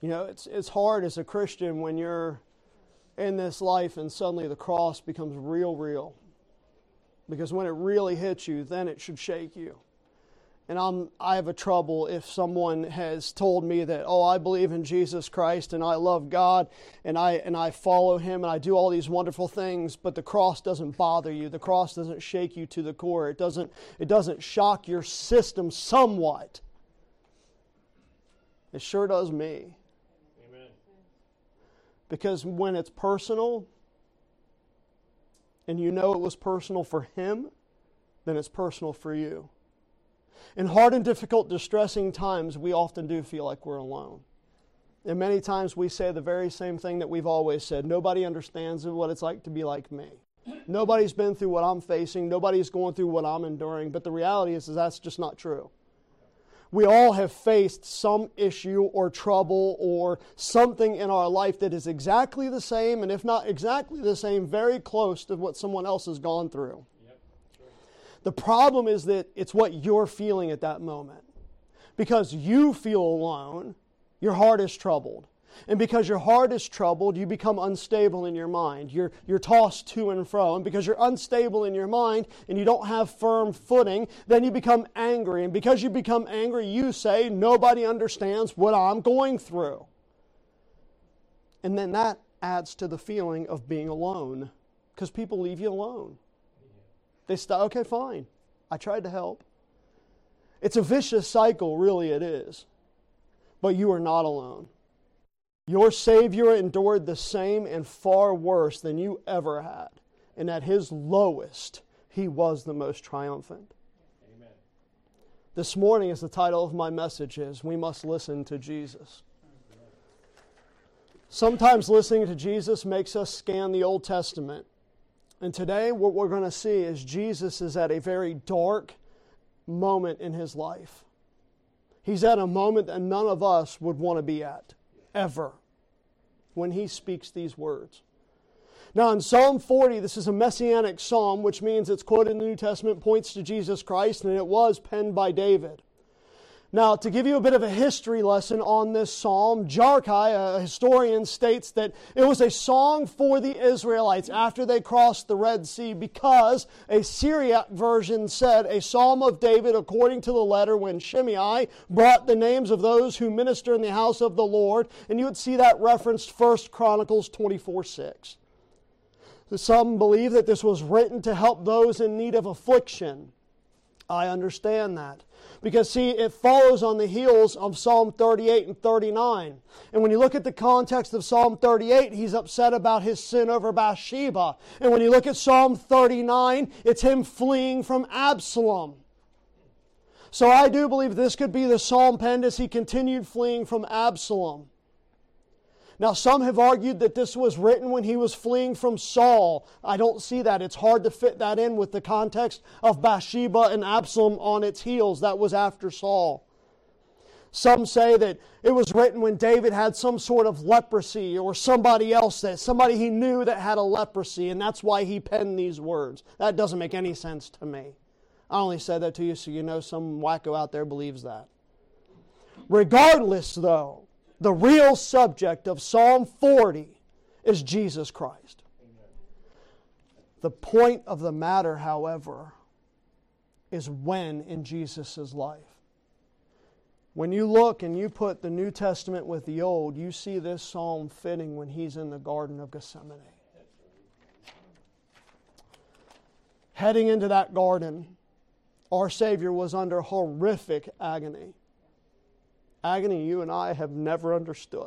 You know, it's hard as a Christian when you're in this life and suddenly the cross becomes real. Because when it really hits you, then it should shake you. And I have a trouble if someone has told me that, oh, I believe in Jesus Christ and I love God and I follow Him and I do all these wonderful things, but the cross doesn't bother you. The cross doesn't shake you to the core. It doesn't shock your system somewhat. It sure does me. Amen. Because when it's personal, and you know it was personal for Him, then it's personal for you. In hard and difficult, distressing times, we often do feel like we're alone. And many times we say the very same thing that we've always said. Nobody understands what it's like to be like me. Nobody's been through what I'm facing. Nobody's going through what I'm enduring. But the reality is that's just not true. We all have faced some issue or trouble or something in our life that is exactly the same, and if not exactly the same, very close to what someone else has gone through. The problem is that it's what you're feeling at that moment. Because you feel alone, your heart is troubled. And because your heart is troubled, you become unstable in your mind. You're tossed to and fro. And because you're unstable in your mind and you don't have firm footing, then you become angry. And because you become angry, you say, nobody understands what I'm going through. And then that adds to the feeling of being alone. Because people leave you alone. They start, okay, fine. I tried to help. It's a vicious cycle, really it is. But you are not alone. Your Savior endured the same and far worse than you ever had. And at His lowest, He was the most triumphant. Amen. This morning, as the title of my message is, we must listen to Jesus. Sometimes listening to Jesus makes us scan the Old Testament. And today what we're going to see is Jesus is at a very dark moment in His life. He's at a moment that none of us would want to be at, ever, when He speaks these words. Now in Psalm 40, this is a messianic psalm, which means it's quoted in the New Testament, points to Jesus Christ, and it was penned by David. Now, to give you a bit of a history lesson on this psalm, Jarkai, a historian, states that it was a song for the Israelites after they crossed the Red Sea because a Syriac version said, a psalm of David according to the letter when Shimei brought the names of those who minister in the house of the Lord. And you would see that referenced 1 Chronicles 24:6. Some believe that this was written to help those in need of affliction. I understand that. Because, see, it follows on the heels of Psalm 38 and 39. And when you look at the context of Psalm 38, he's upset about his sin over Bathsheba. And when you look at Psalm 39, it's him fleeing from Absalom. So I do believe this could be the psalm penned as he continued fleeing from Absalom. Now, some have argued that this was written when he was fleeing from Saul. I don't see that. It's hard to fit that in with the context of Bathsheba and Absalom on its heels. That was after Saul. Some say that it was written when David had some sort of leprosy or somebody he knew that had a leprosy, and that's why he penned these words. That doesn't make any sense to me. I only said that to you so you know some wacko out there believes that. Regardless, though, the real subject of Psalm 40 is Jesus Christ. Amen. The point of the matter, however, is when in Jesus' life. When you look and you put the New Testament with the Old, you see this psalm fitting when He's in the Garden of Gethsemane. Heading into that garden, our Savior was under horrific agony. Agony you and I have never understood.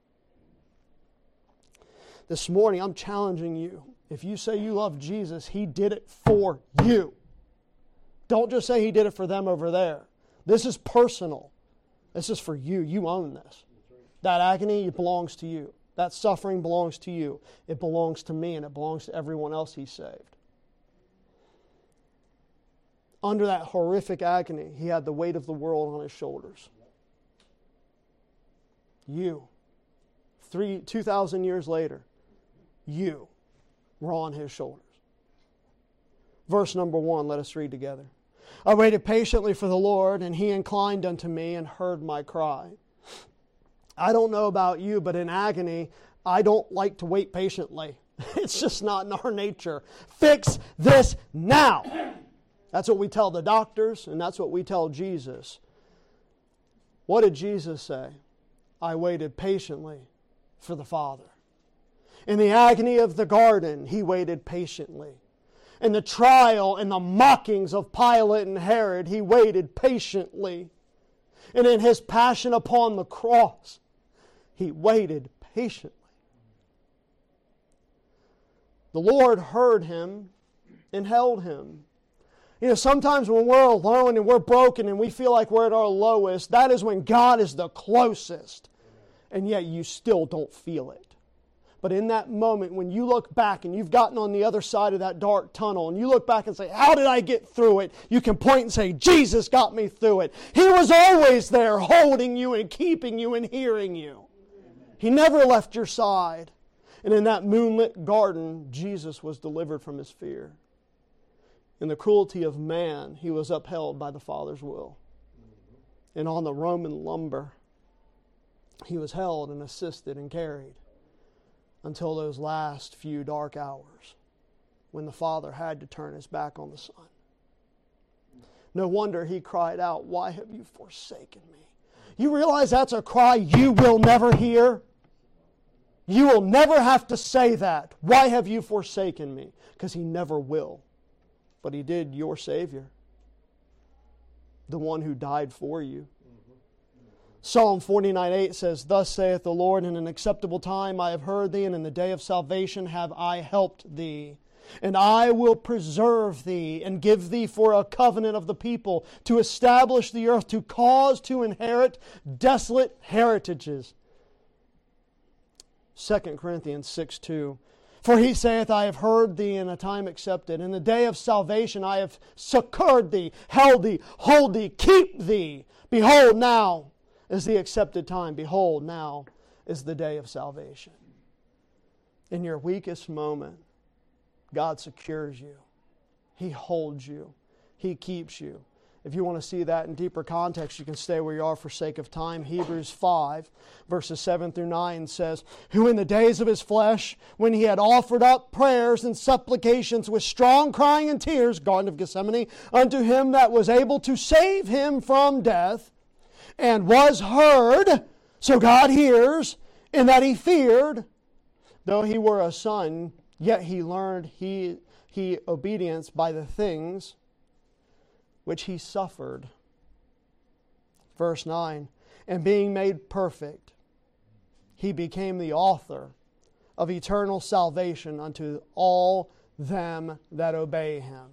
This morning, I'm challenging you. If you say you love Jesus, He did it for you. Don't just say He did it for them over there. This is personal. This is for you. You own this. That agony, it belongs to you. That suffering belongs to you. It belongs to me, and it belongs to everyone else He saved. Under that horrific agony, He had the weight of the world on His shoulders. You, 2,000 years later, you were on His shoulders. Verse number 1, let us read together. I waited patiently for the Lord, and He inclined unto me and heard my cry. I don't know about you, but in agony, I don't like to wait patiently. It's just not in our nature. Fix this now. That's what we tell the doctors, and that's what we tell Jesus. What did Jesus say? I waited patiently for the Father. In the agony of the garden, He waited patiently. In the trial and the mockings of Pilate and Herod, He waited patiently. And in His passion upon the cross, He waited patiently. The Lord heard him and held him. You know, sometimes when we're alone and we're broken and we feel like we're at our lowest, that is when God is the closest. And yet you still don't feel it. But in that moment, when you look back and you've gotten on the other side of that dark tunnel and you look back and say, how did I get through it? You can point and say, Jesus got me through it. He was always there holding you and keeping you and hearing you. He never left your side. And in that moonlit garden, Jesus was delivered from his fear. In the cruelty of man, he was upheld by the Father's will. And on the Roman lumber, he was held and assisted and carried until those last few dark hours when the Father had to turn his back on the Son. No wonder he cried out, why have you forsaken me? You realize that's a cry you will never hear? You will never have to say that. Why have you forsaken me? Because he never will. But he did, your Savior. The one who died for you. Psalm 49:8 says, thus saith the Lord, in an acceptable time I have heard thee, and in the day of salvation have I helped thee. And I will preserve thee, and give thee for a covenant of the people, to establish the earth, to cause to inherit desolate heritages. 2 Corinthians 6:2. For he saith, I have heard thee in a time accepted. In the day of salvation I have succored thee, held thee, hold thee, keep thee. Behold, now is the accepted time. Behold, now is the day of salvation. In your weakest moment, God secures you. He holds you. He keeps you. If you want to see that in deeper context, you can stay where you are for sake of time. Hebrews 5, verses 7 through 9 says, who in the days of his flesh, when he had offered up prayers and supplications with strong crying and tears, Garden of Gethsemane, unto him that was able to save him from death, and was heard, so God hears, in that he feared, though he were a son, yet he learned he obedience by the things which he suffered. Verse 9, and being made perfect, he became the author of eternal salvation unto all them that obey him.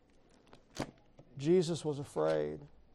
Jesus was afraid.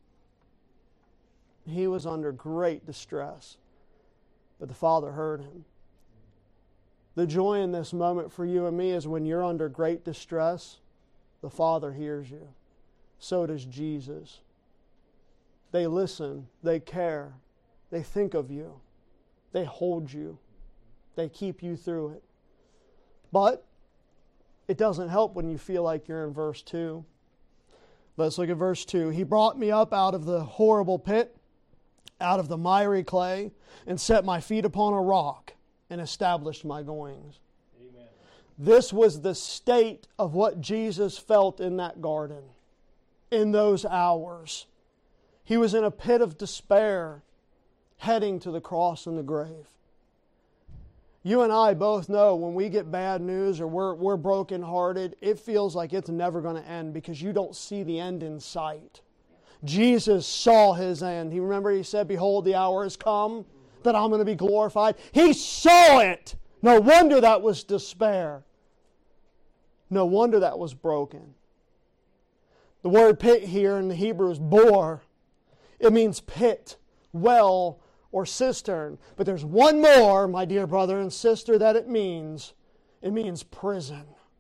He was under great distress, but the Father heard him. The joy in this moment for you and me is when you're under great distress, the Father hears you. So does Jesus. They listen, they care, they think of you, they hold you, they keep you through it. But it doesn't help when you feel like you're in verse 2. Let's look at verse 2. He brought me up out of the horrible pit, out of the miry clay, and set my feet upon a rock, and established my goings. Amen. This was the state of what Jesus felt in that garden. In those hours, he was in a pit of despair, heading to the cross and the grave. You and I both know when we get bad news or we're brokenhearted, it feels like it's never going to end because you don't see the end in sight. Jesus saw his end. He said, behold, the hour has come that I'm going to be glorified. He saw it. No wonder that was despair. No wonder that was broken. The word pit here in the Hebrew is bor. It means pit, well, or cistern. But there's one more, my dear brother and sister, that it means. It means prison.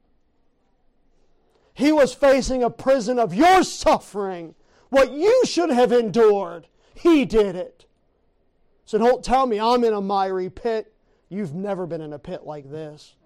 He was facing a prison of your suffering. What you should have endured. He did it. So don't tell me I'm in a miry pit. You've never been in a pit like this.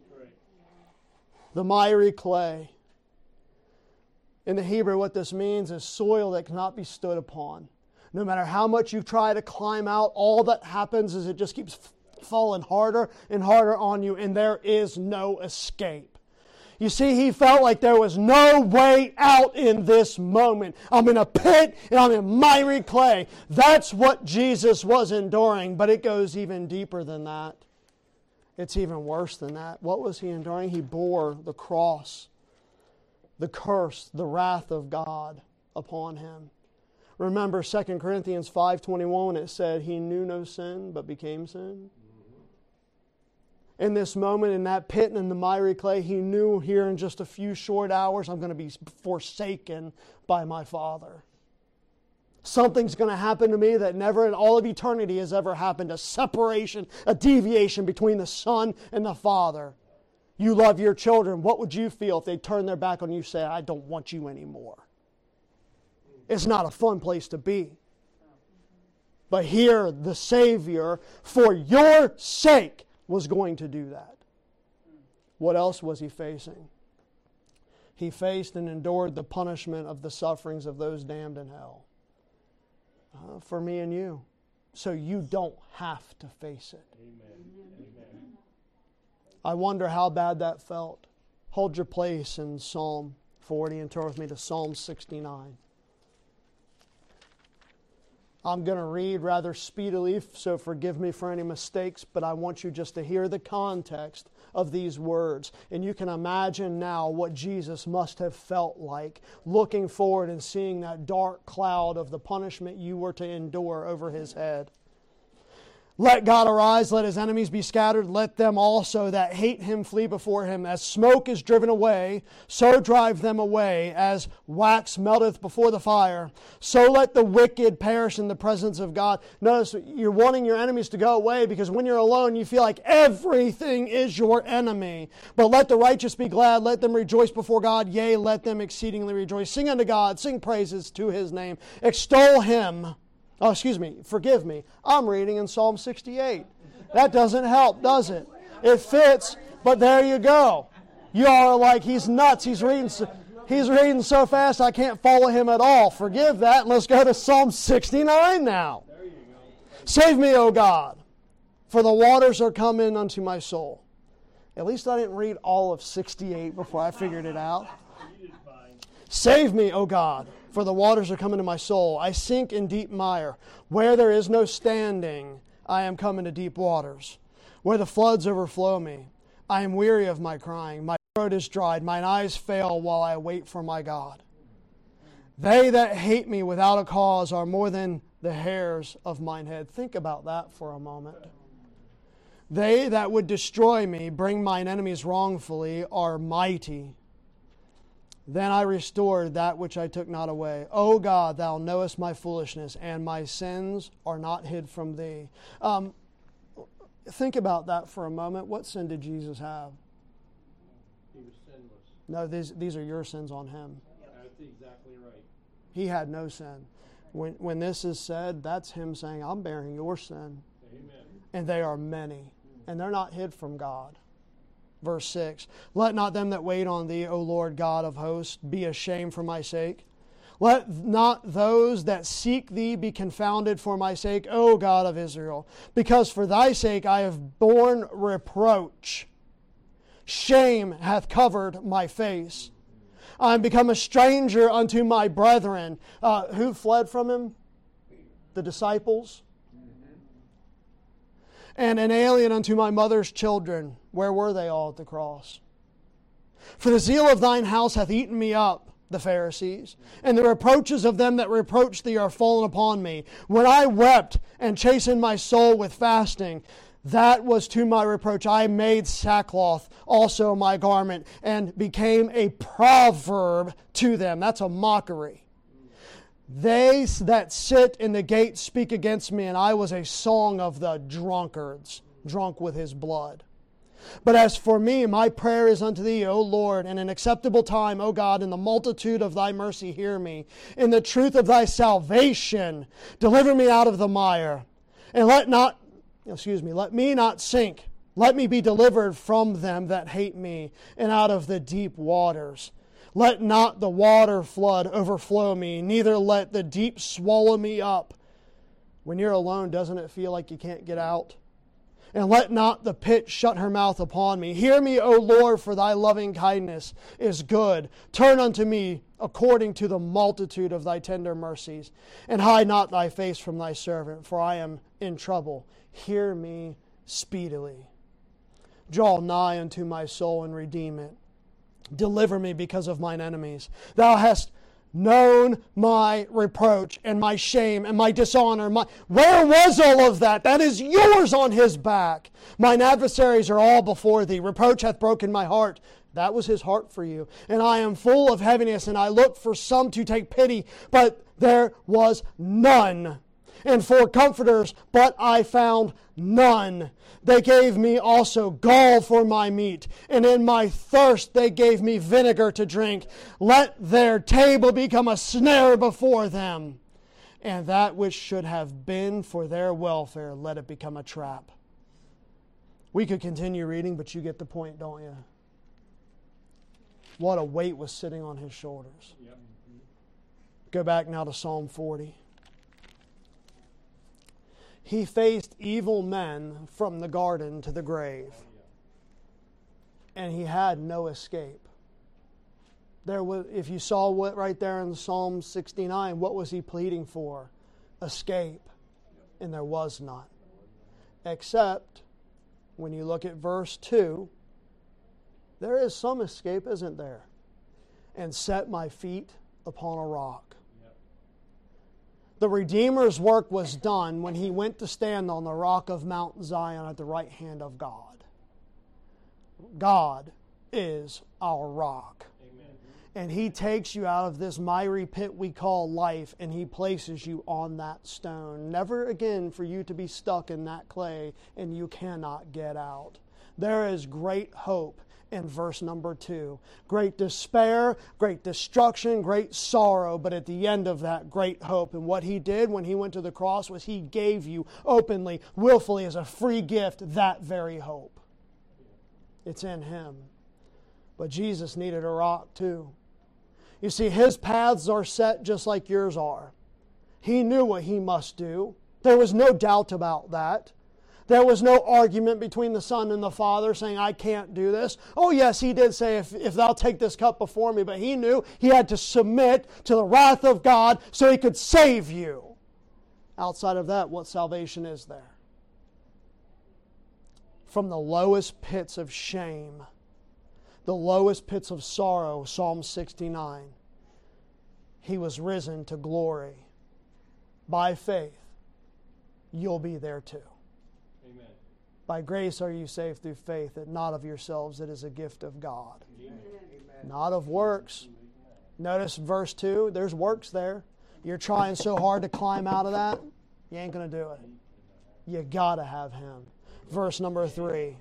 The miry clay. In the Hebrew, what this means is soil that cannot be stood upon. No matter how much you try to climb out, all that happens is it just keeps falling harder and harder on you, and there is no escape. You see, he felt like there was no way out in this moment. I'm in a pit and I'm in miry clay. That's what Jesus was enduring, but it goes even deeper than that. It's even worse than that. What was he enduring? He bore the cross, the curse, the wrath of God upon him. Remember 2 Corinthians 5:21, it said, he knew no sin but became sin. In this moment, in that pit and in the miry clay, he knew here in just a few short hours, I'm going to be forsaken by my Father. Something's going to happen to me that never in all of eternity has ever happened. A separation, a deviation between the Son and the Father. You love your children. What would you feel if they turned their back on you and say, I don't want you anymore? It's not a fun place to be. But here, the Savior, for your sake, was going to do that. What else was he facing? He faced and endured the punishment of the sufferings of those damned in hell. For me and you. So you don't have to face it. Amen. I wonder how bad that felt. Hold your place in Psalm 40 and turn with me to Psalm 69. I'm going to read rather speedily, so forgive me for any mistakes, but I want you just to hear the context of these words. And you can imagine now what Jesus must have felt like, looking forward and seeing that dark cloud of the punishment you were to endure over his head. Let God arise, let his enemies be scattered, let them also that hate him flee before him. As smoke is driven away, so drive them away. As wax melteth before the fire, so let the wicked perish in the presence of God. Notice you're wanting your enemies to go away because when you're alone, you feel like everything is your enemy. But let the righteous be glad, let them rejoice before God, yea, let them exceedingly rejoice. Sing unto God, sing praises to his name, extol him. Oh, forgive me. I'm reading in Psalm 68. That doesn't help, does it? It fits, but there you go. You are like, he's nuts. He's reading so fast I can't follow him at all. Forgive that. Let's go to Psalm 69 now. Save me, O God, for the waters are come in unto my soul. At least I didn't read all of 68 before I figured it out. Save me, O God, for the waters are coming to my soul. I sink in deep mire. Where there is no standing, I am come into deep waters. Where the floods overflow me, I am weary of my crying. My throat is dried. Mine eyes fail while I wait for my God. They that hate me without a cause are more than the hairs of mine head. Think about that for a moment. They that would destroy me, bring mine enemies wrongfully, are mighty. Then I restored that which I took not away. O God, thou knowest my foolishness, and my sins are not hid from thee. Think about that for a moment. What sin did Jesus have? He was sinless. No, these are your sins on him. That's exactly right. He had no sin. When this is said, that's him saying, I'm bearing your sin. Amen. And they are many. And they're not hid from God. Verse 6, let not them that wait on thee, O Lord God of hosts, be ashamed for my sake. Let not those that seek thee be confounded for my sake, O God of Israel. Because for thy sake I have borne reproach. Shame hath covered my face. I am become a stranger unto my brethren. Who fled from him? The disciples. And an alien unto my mother's children. Where were they all at the cross? For the zeal of thine house hath eaten me up, the Pharisees, and the reproaches of them that reproach thee are fallen upon me. When I wept and chastened my soul with fasting, that was to my reproach. I made sackcloth also my garment, and became a proverb to them. That's a mockery. They that sit in the gate speak against me, and I was a song of the drunkards, drunk with his blood. But as for me, my prayer is unto thee, O Lord, in an acceptable time, O God, in the multitude of thy mercy hear me. In the truth of thy salvation, deliver me out of the mire. And let me not sink. Let me be delivered from them that hate me, and out of the deep waters. Let not the water flood overflow me, neither let the deep swallow me up. When you're alone, doesn't it feel like you can't get out? And let not the pit shut her mouth upon me. Hear me, O Lord, for thy loving kindness is good. Turn unto me according to the multitude of thy tender mercies. And hide not thy face from thy servant, for I am in trouble. Hear me speedily. Draw nigh unto my soul and redeem it. Deliver me because of mine enemies. Thou hast known my reproach and my shame and my dishonor. Where was all of that? That is yours on his back. Mine adversaries are all before thee. Reproach hath broken my heart. That was his heart for you. And I am full of heaviness, and I looked for some to take pity, but there was none. And for comforters, but I found none. They gave me also gall for my meat, and in my thirst they gave me vinegar to drink. Let their table become a snare before them, and that which should have been for their welfare, let it become a trap. We could continue reading, but you get the point, don't you? What a weight was sitting on his shoulders. Yep. Go back now to Psalm 40. He faced evil men from the garden to the grave, and he had no escape. There was, if you saw what right there in Psalm 69, what was he pleading for? Escape, and there was none. Except when you look at verse 2, there is some escape, isn't there? And set my feet upon a rock. The Redeemer's work was done when he went to stand on the rock of Mount Zion at the right hand of God. God is our rock. Amen. And he takes you out of this miry pit we call life, and he places you on that stone. Never again for you to be stuck in that clay and you cannot get out. There is great hope in verse number 2. Great despair, great destruction, great sorrow, but at the end of that, great hope. And what he did when he went to the cross was he gave you openly, willfully, as a free gift, that very hope. It's in him. But Jesus needed a rock too. You see, his paths are set just like yours are. He knew what he must do. There was no doubt about that. There was no argument between the Son and the Father saying, I can't do this. Oh yes, he did say, if thou take this cup before me, but he knew he had to submit to the wrath of God so he could save you. Outside of that, what salvation is there? From the lowest pits of shame, the lowest pits of sorrow, Psalm 69, he was risen to glory. By faith, you'll be there too. Amen. By grace are you saved through faith, that not of yourselves, it is a gift of God. Amen. Not of works. Notice verse 2, there's works there. You're trying so hard to climb out of that, you ain't going to do it. You got to have him. Verse number 3.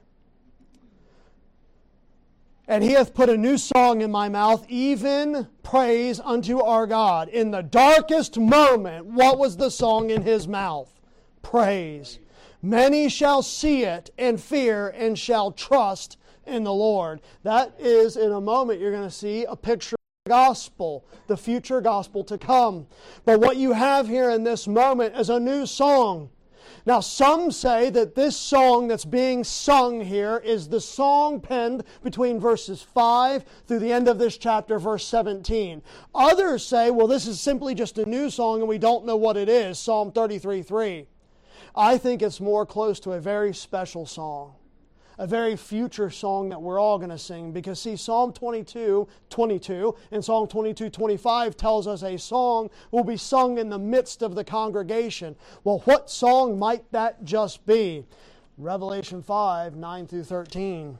And he hath put a new song in my mouth, even praise unto our God. In the darkest moment, what was the song in his mouth? Praise. Many shall see it and fear and shall trust in the Lord. That is, in a moment, you're going to see a picture of the gospel, the future gospel to come. But what you have here in this moment is a new song. Now, some say that this song that's being sung here is the song penned between verses 5 through the end of this chapter, verse 17. Others say, well, this is simply just a new song and we don't know what it is, Psalm 33:3. I think it's more close to a very special song, a very future song that we're all going to sing. Because see, Psalm 22:22 and Psalm 22:25 tells us a song will be sung in the midst of the congregation. Well, what song might that just be? Revelation 5:9 through 13.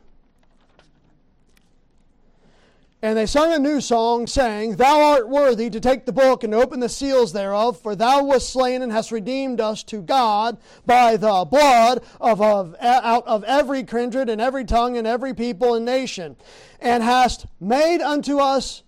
And they sung a new song, saying, Thou art worthy to take the book and open the seals thereof, for thou wast slain and hast redeemed us to God by the blood out of every kindred and every tongue and every people and nation, and hast made unto us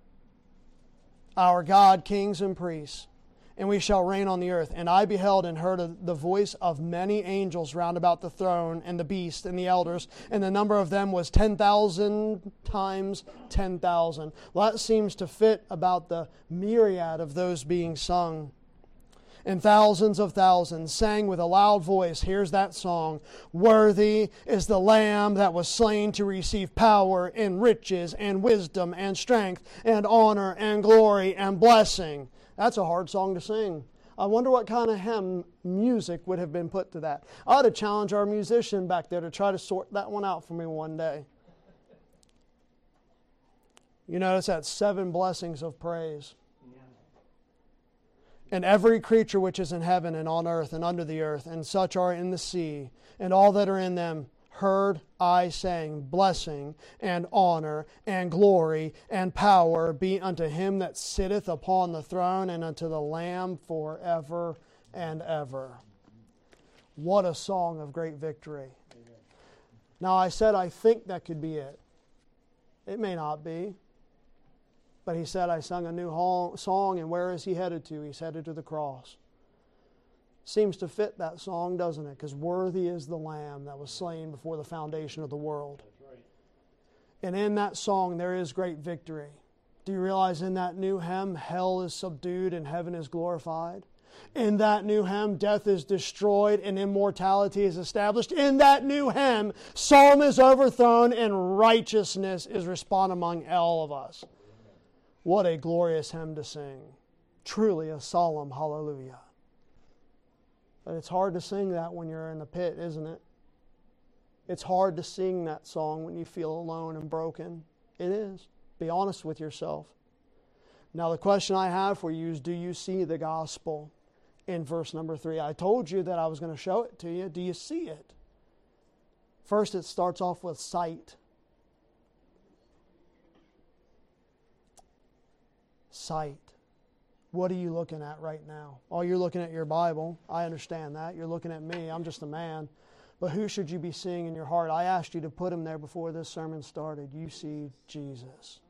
our God kings and priests, and we shall reign on the earth. And I beheld and heard the voice of many angels round about the throne and the beast and the elders, and the number of them was 10,000 times 10,000. Well, that seems to fit about the myriad of those being sung. And thousands of thousands sang with a loud voice, here's that song, "Worthy is the Lamb that was slain to receive power and riches and wisdom and strength and honor and glory and blessing." That's a hard song to sing. I wonder what kind of hymn music would have been put to that. I ought to challenge our musician back there to try to sort that one out for me one day. You notice that 7 blessings of praise. "And every creature which is in heaven and on earth and under the earth, and such are in the sea, and all that are in them, heard I saying, Blessing and honor and glory and power be unto him that sitteth upon the throne and unto the Lamb forever and ever." What a song of great victory. Now I said I think that could be it. It may not be. But he said, I sung a new song, and where is he headed to? He's headed to the cross. Seems to fit that song, doesn't it? Because worthy is the Lamb that was slain before the foundation of the world. That's right. And in that song, there is great victory. Do you realize in that new hymn, hell is subdued and heaven is glorified? In that new hymn, death is destroyed and immortality is established. In that new hymn, Sodom is overthrown and righteousness is respawned among all of us. What a glorious hymn to sing. Truly a solemn hallelujah. But it's hard to sing that when you're in the pit, isn't it? It's hard to sing that song when you feel alone and broken. It is. Be honest with yourself. Now the question I have for you is, do you see the gospel in verse number 3? I told you that I was going to show it to you. Do you see it? First, it starts off with sight. Sight. What are you looking at right now? Oh, you're looking at your Bible. I understand that. You're looking at me. I'm just a man. But who should you be seeing in your heart? I asked you to put him there before this sermon started. You see Jesus.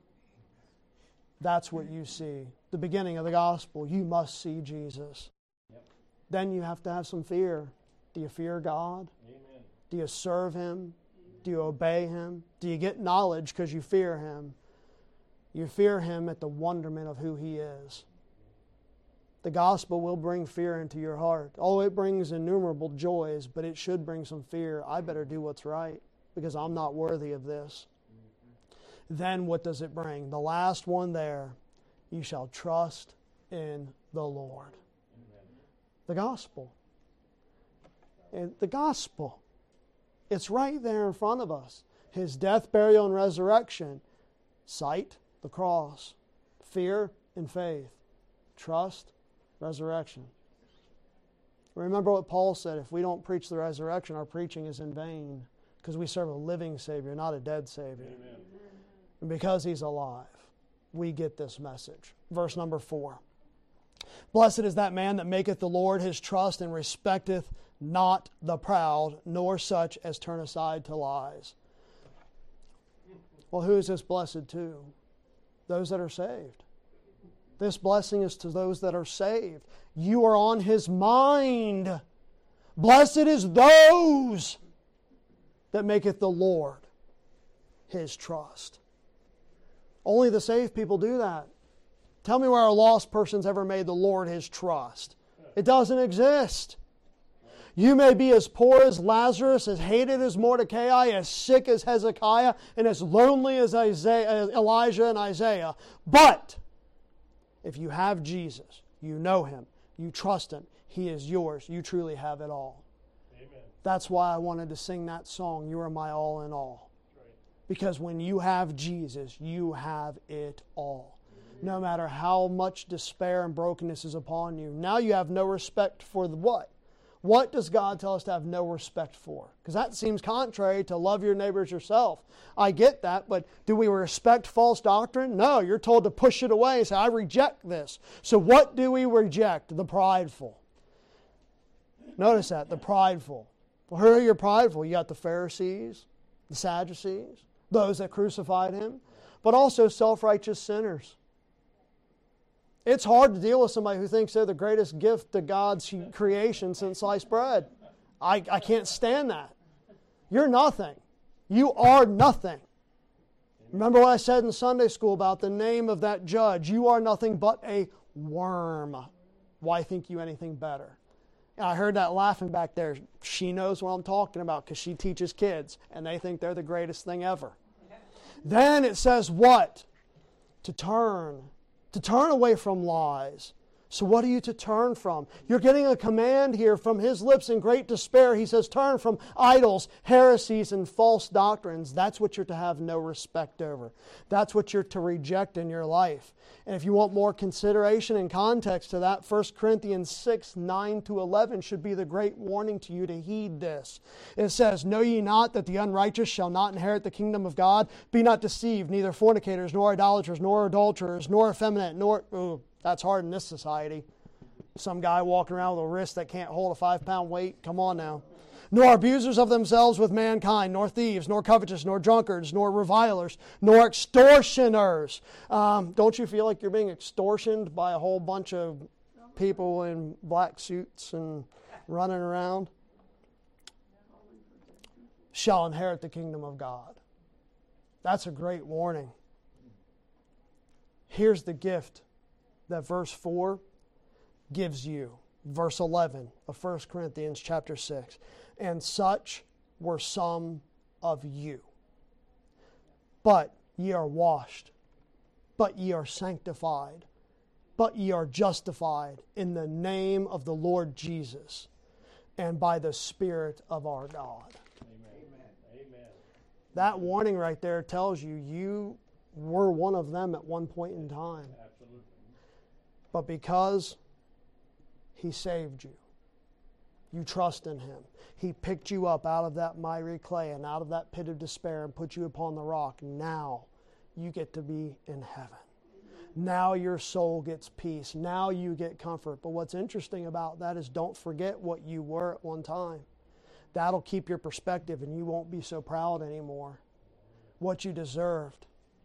That's what you see. The beginning of the gospel. You must see Jesus. Yep. Then you have to have some fear. Do you fear God? Amen. Do you serve Him? Do you obey Him? Do you get knowledge because you fear Him? You fear Him at the wonderment of who He is. The gospel will bring fear into your heart. Oh, it brings innumerable joys, but it should bring some fear. I better do what's right because I'm not worthy of this. Then what does it bring? The last one there, you shall trust in the Lord. The gospel. And the gospel. It's right there in front of us. His death, burial, and resurrection. Sight, the cross. Fear and faith. Trust, resurrection. Remember what Paul said, if we don't preach the resurrection, our preaching is in vain. Because we serve a living Savior, not a dead Savior. Amen. And because He's alive, we get this message. Verse number 4. Blessed is that man that maketh the Lord his trust and respecteth not the proud, nor such as turn aside to lies. Well, who is this blessed to? Those that are saved. This blessing is to those that are saved. You are on His mind. Blessed is those that maketh the Lord his trust. Only the saved people do that. Tell me where a lost person's ever made the Lord his trust. It doesn't exist. You may be as poor as Lazarus, as hated as Mordecai, as sick as Hezekiah, and as lonely as Elijah and Isaiah. But if you have Jesus, you know Him, you trust Him, He is yours. You truly have it all. Amen. That's why I wanted to sing that song, You Are My All in All. Because when you have Jesus, you have it all. No matter how much despair and brokenness is upon you. Now you have no respect for the what? What does God tell us to have no respect for? Because that seems contrary to love your neighbor as yourself. I get that, but do we respect false doctrine? No, you're told to push it away and say, I reject this. So what do we reject? The prideful. Notice that, the prideful. Well, who are your prideful? You got the Pharisees, the Sadducees, those that crucified Him, but also self-righteous sinners. It's hard to deal with somebody who thinks they're the greatest gift to God's creation since sliced bread. I can't stand that. You're nothing. You are nothing. Remember what I said in Sunday school about the name of that judge. You are nothing but a worm. Why think you anything better? And I heard that laughing back there. She knows what I'm talking about because she teaches kids, and they think they're the greatest thing ever. Then it says what? To turn away from lies. So what are you to turn from? You're getting a command here from His lips in great despair. He says, turn from idols, heresies, and false doctrines. That's what you're to have no respect over. That's what you're to reject in your life. And if you want more consideration and context to that, 1 Corinthians 6, 9 to 11 should be the great warning to you to heed this. It says, know ye not that the unrighteous shall not inherit the kingdom of God? Be not deceived, neither fornicators, nor idolaters, nor adulterers, nor effeminate, nor... Ooh, that's hard in this society. Some guy walking around with a wrist that can't hold a 5-pound weight. Come on now. Nor abusers of themselves with mankind, nor thieves, nor covetous, nor drunkards, nor revilers, nor extortioners. Don't you feel like you're being extortioned by a whole bunch of people in black suits and running around? Shall inherit the kingdom of God. That's a great warning. Here's the gift that verse 4 gives you. Verse 11 of 1 Corinthians chapter 6. And such were some of you. But ye are washed, but ye are sanctified, but ye are justified in the name of the Lord Jesus and by the Spirit of our God. Amen. Amen. That warning right there tells you you were one of them at one point in time. Absolutely. But because He saved you, you trust in Him. He picked you up out of that miry clay and out of that pit of despair and put you upon the rock. Now you get to be in heaven. Now your soul gets peace. Now you get comfort. But what's interesting about that is don't forget what you were at one time. That'll keep your perspective and you won't be so proud anymore. What you deserved.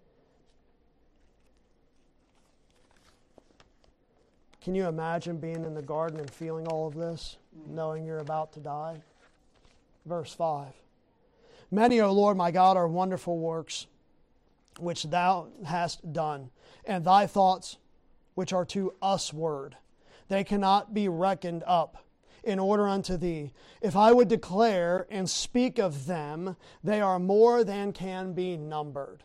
Can you imagine being in the garden and feeling all of this, knowing you're about to die? Verse 5. Many, O Lord my God, are wonderful works which Thou hast done, and Thy thoughts which are to us word. They cannot be reckoned up in order unto Thee. If I would declare and speak of them, they are more than can be numbered.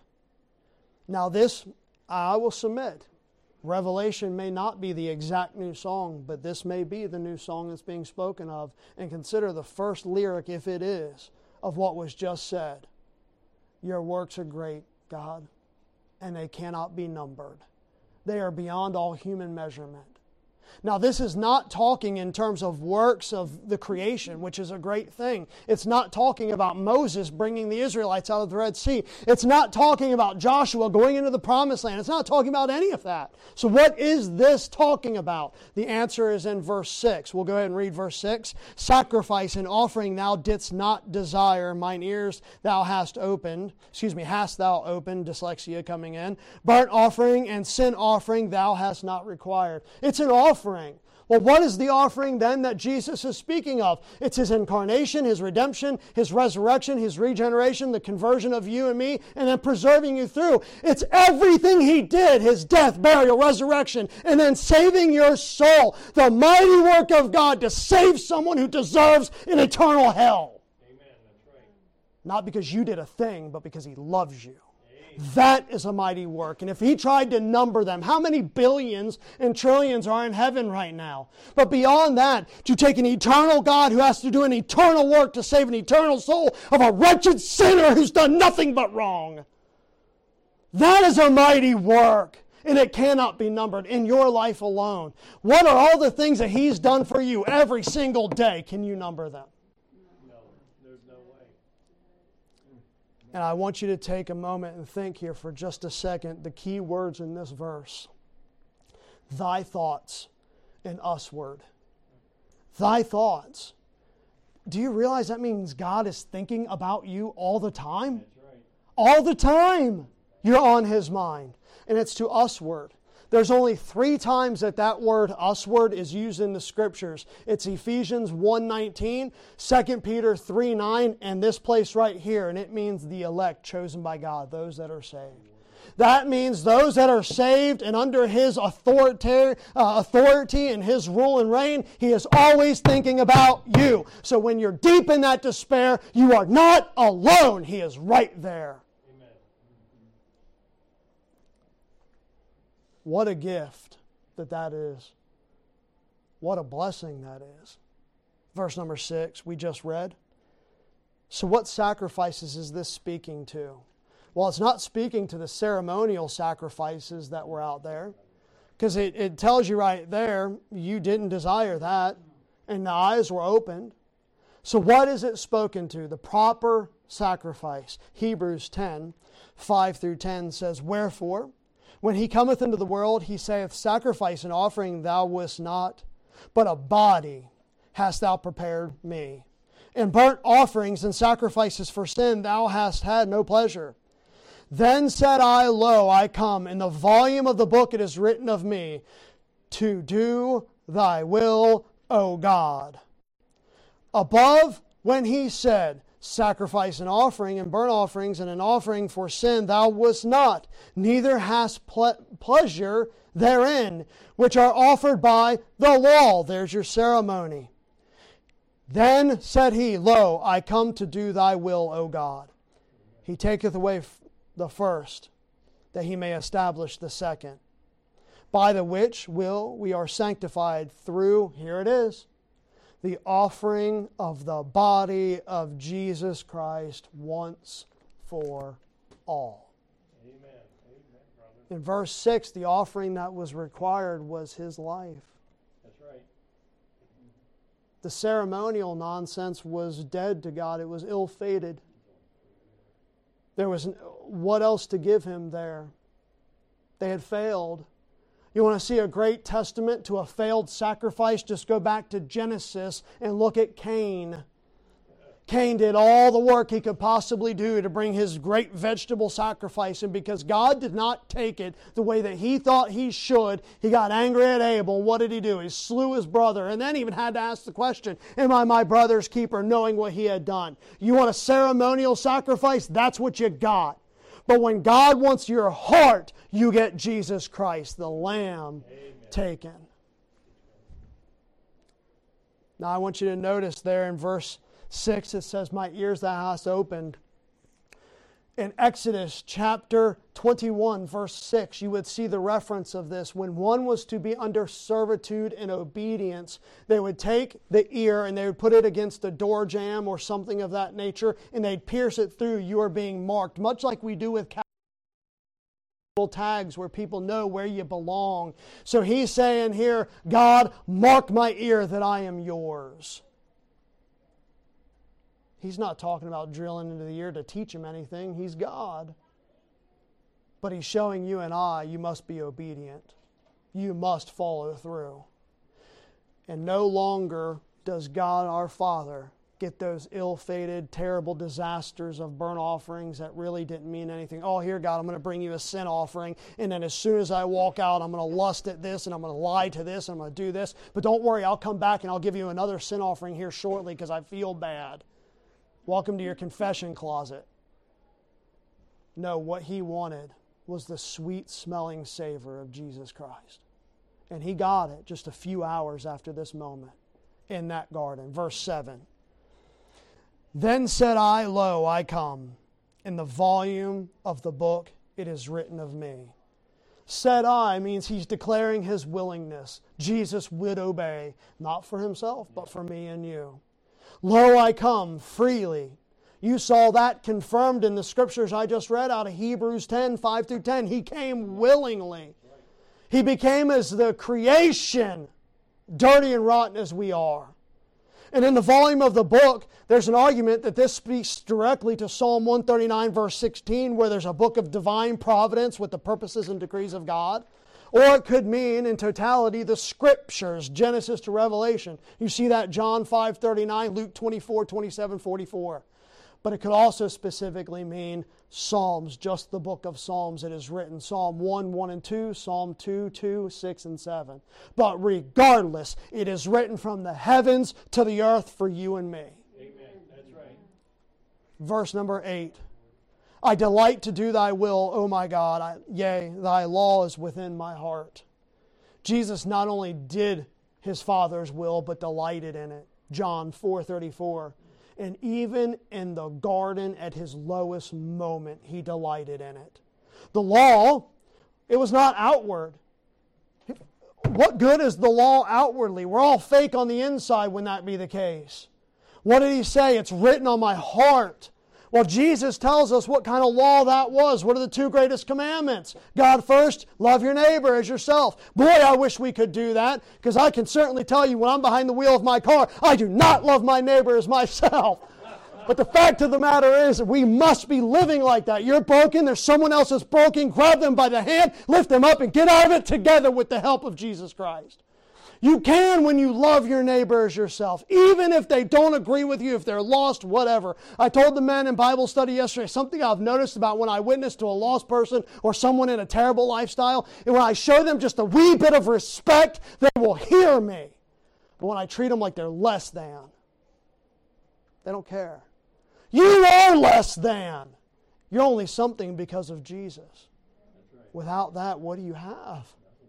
Now this I will submit. Revelation may not be the exact new song, but this may be the new song that's being spoken of. And consider the first lyric, if it is, of what was just said. Your works are great, God, and they cannot be numbered. They are beyond all human measurement. Now, this is not talking in terms of works of the creation, which is a great thing. It's not talking about Moses bringing the Israelites out of the Red Sea. It's not talking about Joshua going into the Promised Land. It's not talking about any of that. So what is this talking about? The answer is in verse 6. We'll go ahead and read verse 6. Sacrifice and offering thou didst not desire, mine ears thou hast opened. Hast thou opened, dyslexia coming in. Burnt offering and sin offering thou hast not required. It's an offering. Well, what is the offering then that Jesus is speaking of? It's His incarnation, His redemption, His resurrection, His regeneration, the conversion of you and me, and then preserving you through. It's everything He did, His death, burial, resurrection, and then saving your soul. The mighty work of God to save someone who deserves an eternal hell. Amen. That's right. Not because you did a thing, but because He loves you. That is a mighty work. And if He tried to number them, how many billions and trillions are in heaven right now? But beyond that, to take an eternal God who has to do an eternal work to save an eternal soul of a wretched sinner who's done nothing but wrong. That is a mighty work. And it cannot be numbered in your life alone. What are all the things that He's done for you every single day? Can you number them? No, there's no way. And I want you to take a moment and think here for just a second, the key words in this verse. Thy thoughts and usward. Thy thoughts. Do you realize that means God is thinking about you all the time? That's right. All the time you're on His mind. And it's to usward. There's only 3 times that word usward is used in the Scriptures. It's Ephesians 1:19, 2 Peter 3:9, and this place right here. And it means the elect chosen by God, those that are saved. That means those that are saved and under His authority and His rule and reign, He is always thinking about you. So when you're deep in that despair, you are not alone. He is right there. Amen. What a gift that is. What a blessing that is. Verse number 6, we just read. So what sacrifices is this speaking to? Well, it's not speaking to the ceremonial sacrifices that were out there, because it tells you right there, you didn't desire that, and the eyes were opened. So what is it spoken to? The proper sacrifice. Hebrews 10, 5 through 10 says, Wherefore, when He cometh into the world, He saith, Sacrifice and offering thou wouldest not, but a body hast thou prepared me. In burnt offerings and sacrifices for sin thou hast had no pleasure. Then said I, Lo, I come. In the volume of the book it is written of me, to do thy will, O God. Above, when He said, Sacrifice and offering and burnt offerings and an offering for sin thou wouldest not, neither hast pleasure therein, which are offered by the law. There's your ceremony. Then said He, Lo, I come to do thy will, O God. He taketh away the first, that He may establish the second. By the which will we are sanctified through, here it is, the offering of the body of Jesus Christ once for all. Amen. Amen, brother. In verse 6, the offering that was required was His life. That's right. The ceremonial nonsense was dead to God. It was ill-fated. There was what else to give Him there? They had failed. You want to see a great testament to a failed sacrifice? Just go back to Genesis and look at Cain. Cain did all the work he could possibly do to bring his great vegetable sacrifice, and because God did not take it the way that he thought He should, he got angry at Abel. What did he do? He slew his brother, and then even had to ask the question, am I my brother's keeper, knowing what he had done? You want a ceremonial sacrifice? That's what you got. But when God wants your heart, you get Jesus Christ, the Lamb. Amen. Taken. Now I want you to notice there in verse 6, it says, My ears thou hast opened. In Exodus chapter 21, verse 6, you would see the reference of this. When one was to be under servitude and obedience, they would take the ear and they would put it against a door jamb or something of that nature, and they'd pierce it through. You are being marked, much like we do with tags where people know where you belong. So He's saying here, God, mark my ear that I am yours. He's not talking about drilling into the ear to teach him anything. He's God. But He's showing you and I, you must be obedient. You must follow through. And no longer does God our Father get those ill-fated, terrible disasters of burnt offerings that really didn't mean anything. Oh, here, God, I'm going to bring you a sin offering, and then as soon as I walk out, I'm going to lust at this, and I'm going to lie to this, and I'm going to do this. But don't worry, I'll come back and I'll give you another sin offering here shortly because I feel bad. Welcome to your confession closet. No, what He wanted was the sweet-smelling savor of Jesus Christ. And He got it just a few hours after this moment in that garden. Verse 7. Then said I, Lo, I come. In the volume of the book it is written of me. Said I means He's declaring His willingness. Jesus would obey, not for Himself, but for me and you. Lo, I come freely. You saw that confirmed in the scriptures I just read out of Hebrews 10, 5 through 10. He came willingly. He became as the creation, dirty and rotten as we are. And in the volume of the book, there's an argument that this speaks directly to Psalm 139, verse 16, where there's a book of divine providence with the purposes and decrees of God. Or it could mean, in totality, the Scriptures, Genesis to Revelation. You see that John 5:39, Luke 24, 27, 44. But it could also specifically mean Psalms, just the book of Psalms it is written. Psalm 1, 1 and 2, Psalm 2, 2, 6 and 7. But regardless, it is written from the heavens to the earth for you and me. Amen. That's right. Verse number 8. I delight to do thy will, O my God. Yea, thy law is within my heart. Jesus not only did his Father's will, but delighted in it. John 4:34. And even in the garden at his lowest moment, he delighted in it. The law, it was not outward. What good is the law outwardly? We're all fake on the inside when that be the case. What did he say? It's written on my heart. Well, Jesus tells us what kind of law that was. What are the two greatest commandments? God first, love your neighbor as yourself. Boy, I wish we could do that, because I can certainly tell you when I'm behind the wheel of my car, I do not love my neighbor as myself. But the fact of the matter is that we must be living like that. You're broken, there's someone else that's broken, grab them by the hand, lift them up, and get out of it together with the help of Jesus Christ. You can when you love your neighbor as yourself, even if they don't agree with you, if they're lost, whatever. I told the men in Bible study yesterday something I've noticed about when I witness to a lost person or someone in a terrible lifestyle, and when I show them just a wee bit of respect, they will hear me. But when I treat them like they're less than, they don't care. You are less than. You're only something because of Jesus. That's right. Without that, what do you have?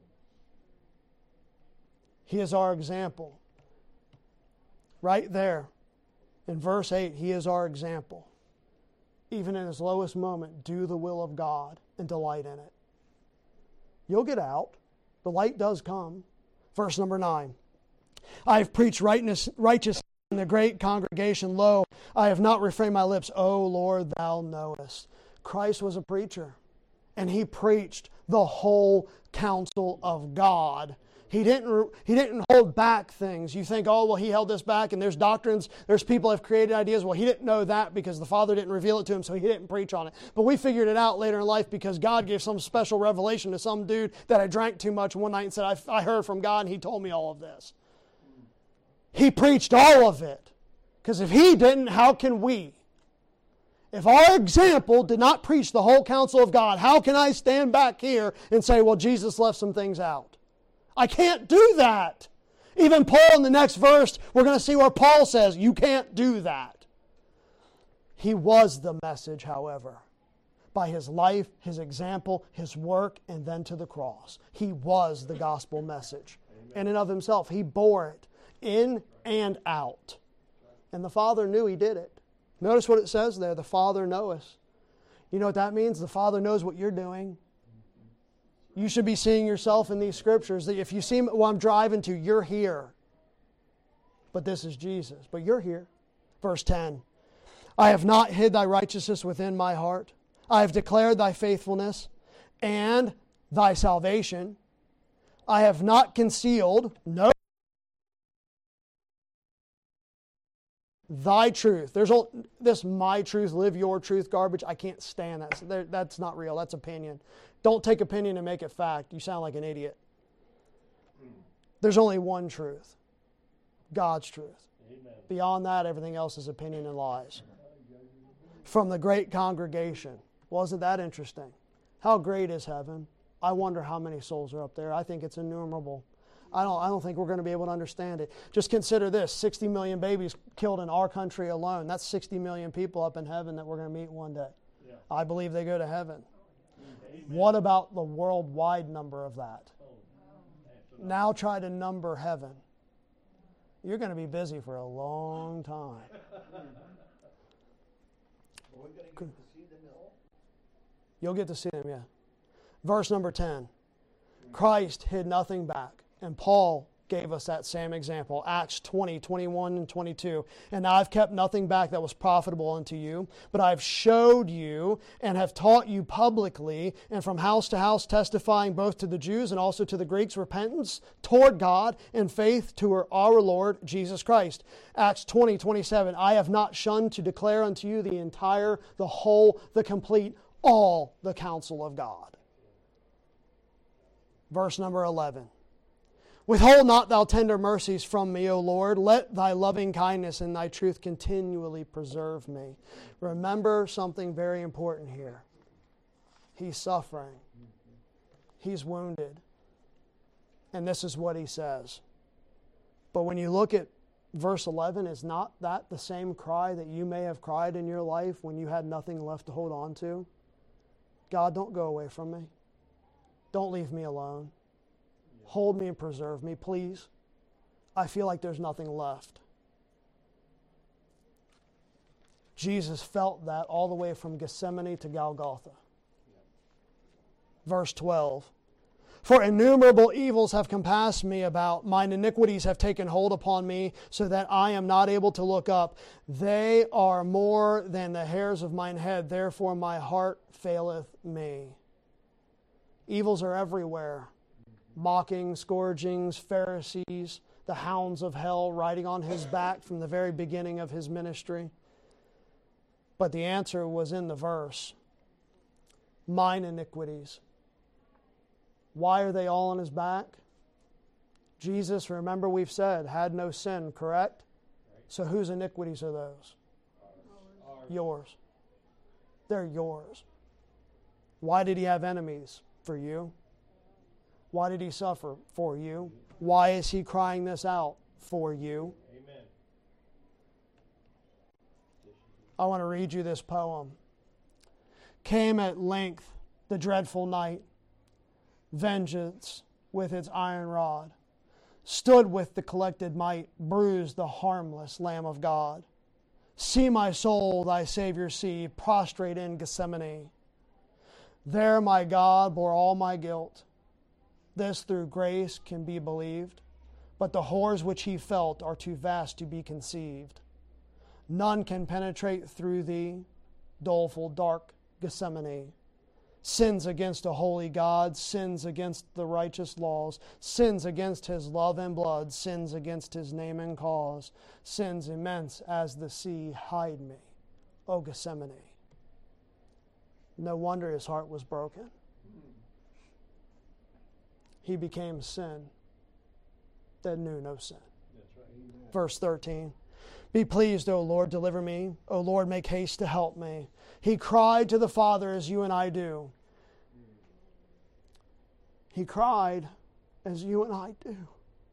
He is our example. Right there, in verse 8, he is our example. Even in his lowest moment, do the will of God and delight in it. You'll get out. The light does come. Verse number 9. I have preached righteousness in the great congregation. Lo, I have not refrained my lips. O Lord, thou knowest. Christ was a preacher, and he preached the whole counsel of God. He didn't hold back things. You think, oh, well, he held this back, and there's doctrines, there's people have created ideas. Well, he didn't know that because the Father didn't reveal it to him, so he didn't preach on it. But we figured it out later in life because God gave some special revelation to some dude that had drank too much one night and said, I heard from God, and he told me all of this. He preached all of it. Because if he didn't, how can we? If our example did not preach the whole counsel of God, how can I stand back here and say, well, Jesus left some things out? I can't do that. Even Paul in the next verse, we're going to see where Paul says, you can't do that. He was the message, however, by his life, his example, his work, and then to the cross. He was the gospel message. In and of himself, he bore it in and out. And the Father knew he did it. Notice what it says there, the Father knoweth. You know what that means? The Father knows what you're doing. You should be seeing yourself in these scriptures. That if you see what I'm driving to, you're here. But this is Jesus. But you're here. Verse 10. I have not hid thy righteousness within my heart. I have declared thy faithfulness and thy salvation. I have not concealed, no, thy truth. There's all this my truth, live your truth garbage. I can't stand that. That's not real. That's opinion. Don't take opinion and make it fact. You sound like an idiot. There's only one truth. God's truth. Amen. Beyond that, everything else is opinion and lies. From the great congregation. Wasn't that interesting? How great is heaven? I wonder how many souls are up there. I think it's innumerable. I don't think we're going to be able to understand it. Just consider this, 60 million babies killed in our country alone. That's 60 million people up in heaven that we're going to meet one day. Yeah. I believe they go to heaven. Amen. What about the worldwide number of that? Now try to number heaven. You're going to be busy for a long time. You'll get to see them, yeah. Verse number 10. Christ hid nothing back. And Paul gave us that same example. Acts 20, 21, and 22. And I've kept nothing back that was profitable unto you, but I've showed you and have taught you publicly, and from house to house testifying both to the Jews and also to the Greeks repentance toward God and faith to our Lord Jesus Christ. Acts 20, 27. I have not shunned to declare unto you the entire, the whole, the complete, all the counsel of God. Verse number 11. Withhold not thou tender mercies from me, O Lord. Let thy loving kindness and thy truth continually preserve me. Remember something very important here. He's suffering. He's wounded. And this is what he says. But when you look at verse 11, is not that the same cry that you may have cried in your life when you had nothing left to hold on to? God, don't go away from me. Don't leave me alone. Hold me and preserve me, please. I feel like there's nothing left. Jesus felt that all the way from Gethsemane to Golgotha. Verse 12. For innumerable evils have compassed me about. Mine iniquities have taken hold upon me, so that I am not able to look up. They are more than the hairs of mine head. Therefore my heart faileth me. Evils are everywhere. Mocking, scourgings, Pharisees, the hounds of hell riding on his back from the very beginning of his ministry. But the answer was in the verse. Mine iniquities. Why are they all on his back? Jesus, remember we've said, had no sin, correct? So whose iniquities are those? Yours. They're yours. Why did he have enemies? For you. Why did he suffer? For you. Why is he crying this out? For you. Amen. I want to read you this poem. Came at length the dreadful night. Vengeance with its iron rod stood with the collected might, bruised the harmless Lamb of God. See my soul, thy Savior see, prostrate in Gethsemane. There my God bore all my guilt. This through grace can be believed, but the horrors which he felt are too vast to be conceived. None can penetrate through thee, doleful, dark Gethsemane. Sins against a holy God, sins against the righteous laws, sins against his love and blood, sins against his name and cause, sins immense as the sea, hide me, O Gethsemane. No wonder his heart was broken. He became sin that knew no sin. That's right. Verse 13. Be pleased, O Lord, deliver me. O Lord, make haste to help me. He cried to the Father as you and I do. He cried as you and I do.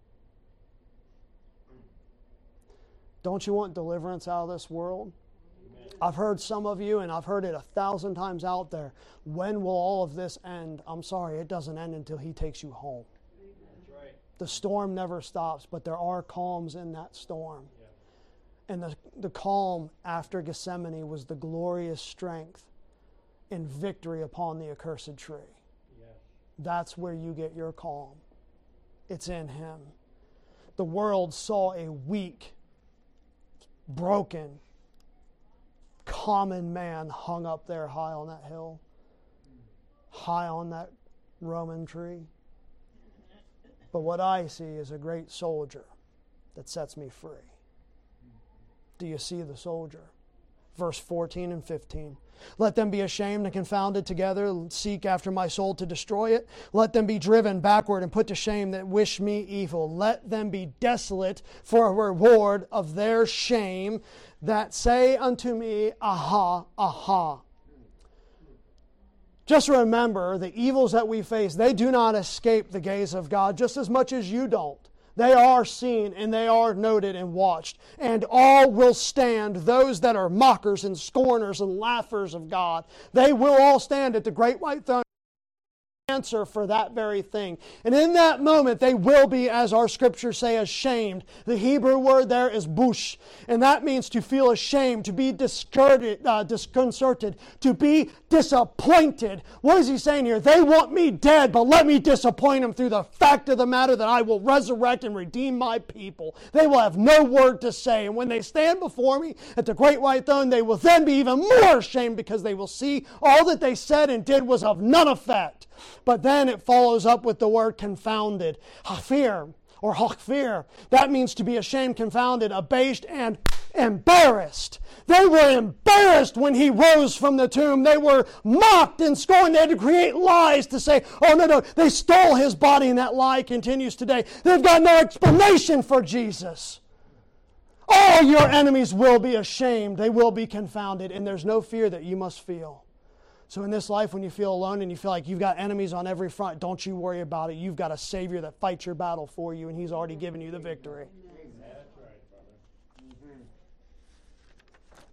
Don't you want deliverance out of this world? Amen. I've heard some of you, and I've heard it 1,000 times out there. When will all of this end? I'm sorry, it doesn't end until he takes you home. That's right. The storm never stops, but there are calms in that storm. Yeah. And the calm after Gethsemane was the glorious strength in victory upon the accursed tree. Yeah. That's where you get your calm. It's in him. The world saw a weak, broken, common man hung up there high on that hill, high on that Roman tree. But what I see is a great soldier that sets me free. Do you see the soldier? Verse 14 and 15. Let them be ashamed and confounded together, seek after my soul to destroy it. Let them be driven backward and put to shame that wish me evil. Let them be desolate for a reward of their shame that say unto me, aha, aha. Just remember, the evils that we face, they do not escape the gaze of God just as much as you don't. They are seen and they are noted and watched. And all will stand, those that are mockers and scorners and laughers of God. They will all stand at the great white throne. Answer for that very thing. And in that moment, they will be, as our scriptures say, ashamed. The Hebrew word there is bush, and that means to feel ashamed, to be disconcerted, to be disappointed. What is he saying here? They want me dead, but let me disappoint them through the fact of the matter that I will resurrect and redeem my people. They will have no word to say, and when they stand before me at the great white throne, they will then be even more ashamed because they will see all that they said and did was of none effect. But then it follows up with the word confounded. Hafir, or hakfir. That means to be ashamed, confounded, abased, and embarrassed. They were embarrassed when he rose from the tomb. They were mocked and scorned. They had to create lies to say, oh, no, they stole his body, and that lie continues today. They've got no explanation for Jesus. All your enemies will be ashamed. They will be confounded, and there's no fear that you must feel. So in this life, when you feel alone and you feel like you've got enemies on every front, don't you worry about it. You've got a Savior that fights your battle for you, and he's already given you the victory. That's right, brother.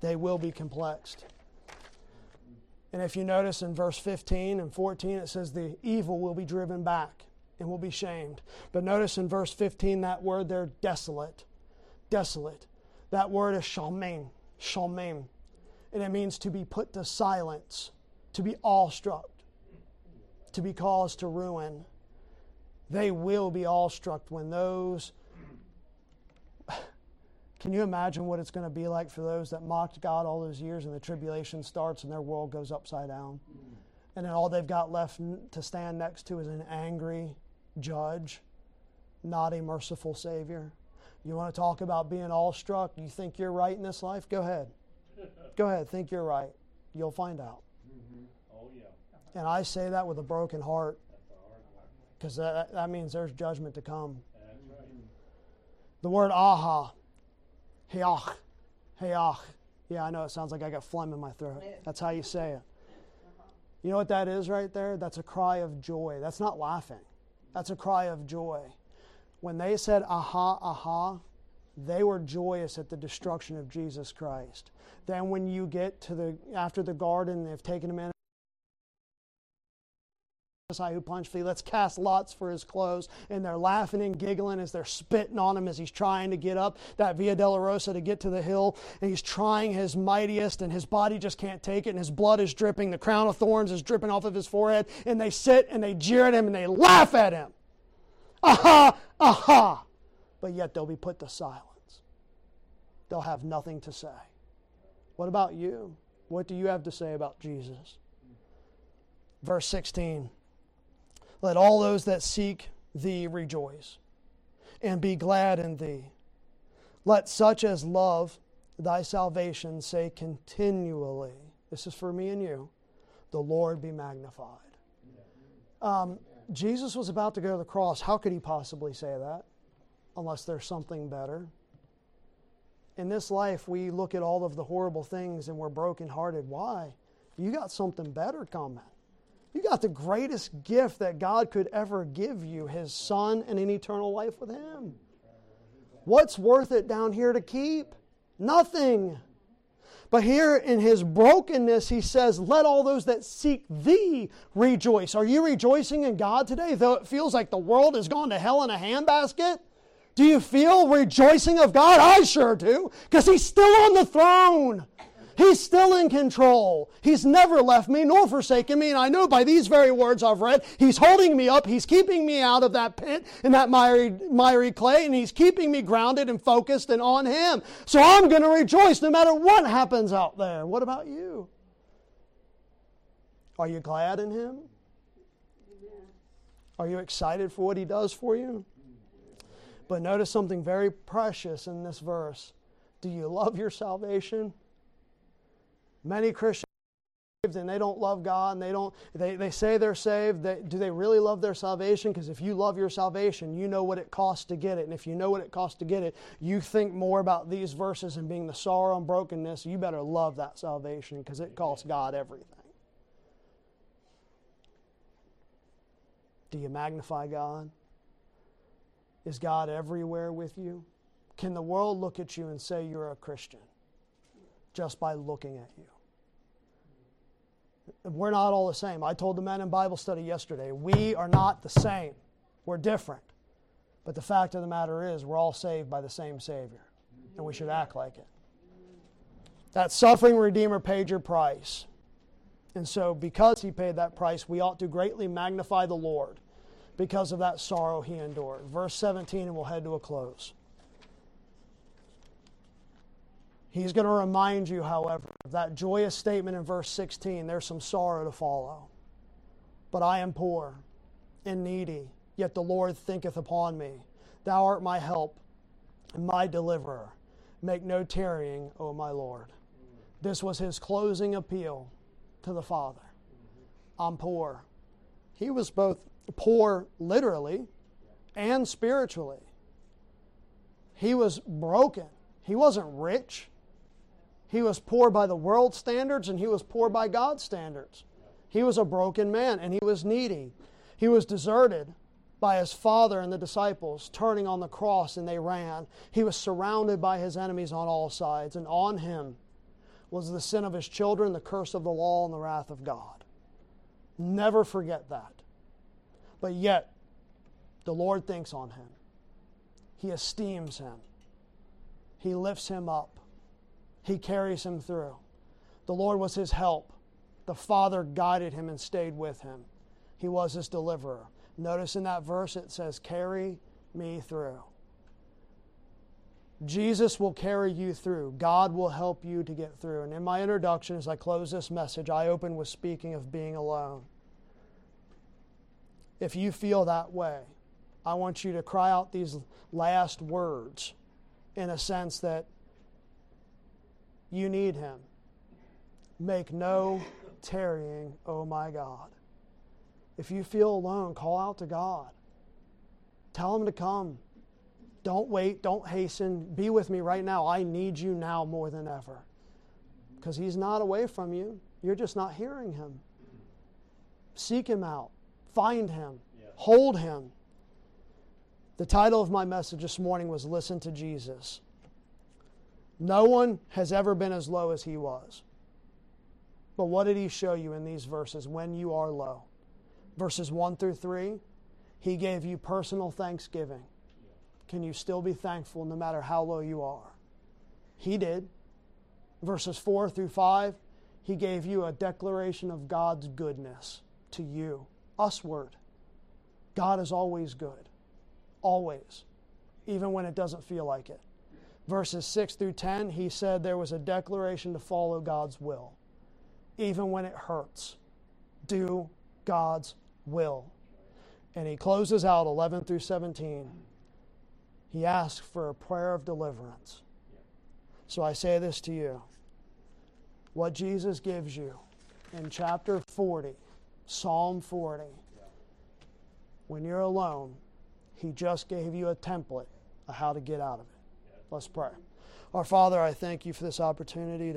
They will be complexed. And if you notice in verse 15 and 14, it says the evil will be driven back and will be shamed. But notice in verse 15 that word there, desolate. Desolate. That word is shalmim. Shalmim. And it means to be put to silence, to be awestruck, to be caused to ruin. They will be awestruck when those... Can you imagine what it's going to be like for those that mocked God all those years and the tribulation starts and their world goes upside down? And then all they've got left to stand next to is an angry judge, not a merciful Savior. You want to talk about being awestruck? You think you're right in this life? Go ahead. Go ahead, think you're right. You'll find out. Oh, yeah. And I say that with a broken heart, because that means there's judgment to come. That's right. The word aha, heach, heach. Yeah, I know it sounds like I got phlegm in my throat. That's how you say it. You know what that is right there? That's a cry of joy. That's not laughing. That's a cry of joy. When they said aha, aha, they were joyous at the destruction of Jesus Christ. Then when you get to after the garden, they've taken him in. Who punched thee? Let's cast lots for his clothes. And they're laughing and giggling as they're spitting on him as he's trying to get up that Via Dolorosa to get to the hill. And he's trying his mightiest, and his body just can't take it, and his blood is dripping. The crown of thorns is dripping off of his forehead. And they sit and they jeer at him and they laugh at him. Aha, aha. But yet they'll be put to silence. They'll have nothing to say. What about you? What do you have to say about Jesus? Verse 16. Let all those that seek thee rejoice, and be glad in thee. Let such as love thy salvation say continually, this is for me and you, the Lord be magnified. Jesus was about to go to the cross. How could he possibly say that? Unless there's something better. In this life, we look at all of the horrible things and we're brokenhearted. Why? You got something better coming. You got the greatest gift that God could ever give you, His Son and an eternal life with Him. What's worth it down here to keep? Nothing. But here in His brokenness, He says, let all those that seek Thee rejoice. Are you rejoicing in God today, though it feels like the world has gone to hell in a handbasket? Do you feel rejoicing of God? I sure do, because He's still on the throne. He's still in control. He's never left me nor forsaken me. And I know by these very words I've read, He's holding me up. He's keeping me out of that pit and that miry clay. And He's keeping me grounded and focused and on Him. So I'm going to rejoice no matter what happens out there. What about you? Are you glad in Him? Are you excited for what He does for you? But notice something very precious in this verse. Do you love your salvation? Many Christians are saved and they don't love God, and they say they're saved. Do they really love their salvation? Because if you love your salvation, you know what it costs to get it. And if you know what it costs to get it, you think more about these verses and being the sorrow and brokenness. You better love that salvation because it costs God everything. Do you magnify God? Is God everywhere with you? Can the world look at you and say you're a Christian just by looking at you? We're not all the same. I told the men in Bible study yesterday, we are not the same. We're different. But the fact of the matter is, we're all saved by the same Savior. And we should act like it. That suffering Redeemer paid your price. And so because He paid that price, we ought to greatly magnify the Lord because of that sorrow He endured. Verse 17, and we'll head to a close. He's going to remind you, however, of that joyous statement in verse 16. There's some sorrow to follow. But I am poor and needy, yet the Lord thinketh upon me. Thou art my help and my deliverer. Make no tarrying, O my Lord. This was His closing appeal to the Father. I'm poor. He was both poor literally and spiritually. He was broken. He wasn't rich. He was poor by the world's standards, and he was poor by God's standards. He was a broken man, and he was needy. He was deserted by his father and the disciples, turning on the cross, and they ran. He was surrounded by his enemies on all sides, and on him was the sin of his children, the curse of the law, and the wrath of God. Never forget that. But yet, the Lord thinks on him. He esteems him. He lifts him up. He carries him through. The Lord was his help. The Father guided him and stayed with him. He was his deliverer. Notice in that verse it says, carry me through. Jesus will carry you through. God will help you to get through. And in my introduction, as I close this message, I open with speaking of being alone. If you feel that way, I want you to cry out these last words in a sense that you need him. Make no tarrying, oh my God. If you feel alone, call out to God. Tell him to come. Don't wait. Don't hasten. Be with me right now. I need you now more than ever. Because he's not away from you. You're just not hearing him. Seek him out. Find him. Yeah. Hold him. The title of my message this morning was Listen to Jesus. No one has ever been as low as he was. But what did he show you in these verses when you are low? Verses 1 through 3, he gave you personal thanksgiving. Can you still be thankful no matter how low you are? He did. Verses 4 through 5, he gave you a declaration of God's goodness to you, usward. God is always good. Always. Even when it doesn't feel like it. Verses 6 through 10, he said there was a declaration to follow God's will. Even when it hurts. Do God's will. And he closes out 11 through 17. He asks for a prayer of deliverance. So I say this to you. What Jesus gives you in chapter 40, Psalm 40, when you're alone, he just gave you a template of how to get out of it. Let's pray. Our Father, I thank you for this opportunity to